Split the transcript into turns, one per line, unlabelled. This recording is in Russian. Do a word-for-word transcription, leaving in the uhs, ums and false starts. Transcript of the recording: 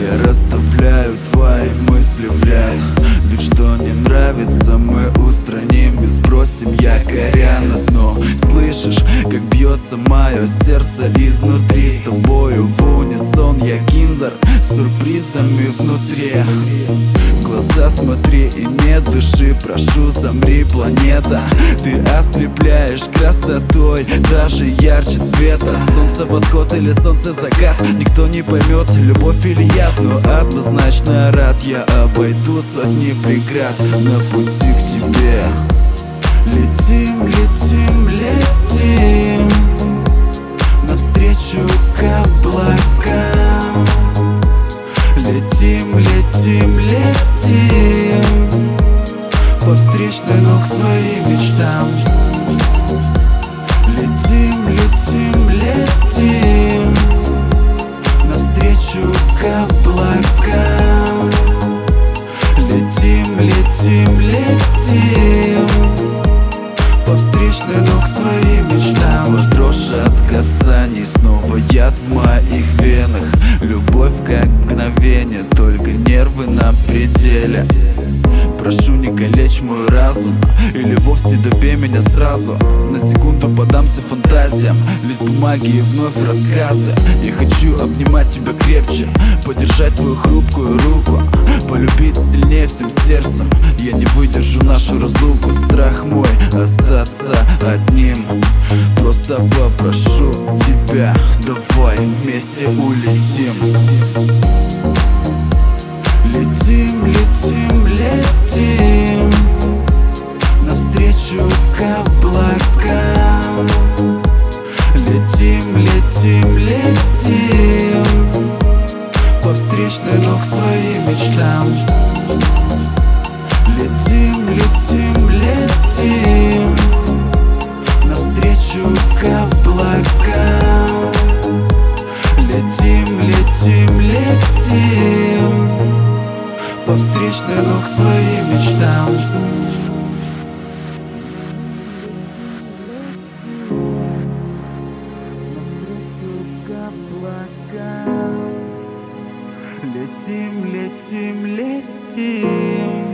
Я расставляю твои мысли в ряд. Ведь что не нравится, мы устраним и сбросим якоря на дно. Слышишь, как бьется мое сердце изнутри? С тобою в унисон я киндер с сюрпризами внутри. В глаза смотри и не дыши, прошу, замри, планета. Ты ослепляешь красотой, даже ярче света. Солнце восход или солнце закат, никто не поймет, любовь или яд. Но однозначно рад, я обойду сотни преград на пути к тебе. Летим, летим, летим навстречу к облакам. Летим, летим, летим по встречной ног своим мечтам. Летим, летим, летим навстречу к облакам. Летим, летим, летим по встречной ног своим мечтам. Вот дрожь от касаний, снова яд в моих венах. Любовь как мгновение, только нервы на пределе. Прошу, не калечь мой разум, или вовсе добей меня сразу. На секунду подамся фантазиям, лист бумаги и вновь рассказы. Я хочу обнимать тебя крепче, подержать твою хрупкую руку, полюбить сильнее всем сердцем. Я не выдержу нашу разлуку, страх мой остаться одним. Просто попрошу тебя, давай вместе улетим. Летим, летим, летим навстречу к облакам. Летим, летим, летим по встречной ног своим мечтам. Летим, летим, летим навстречу к облакам. Летим, летим, летим по встречной ног своим мечтам. Летим, летим, летим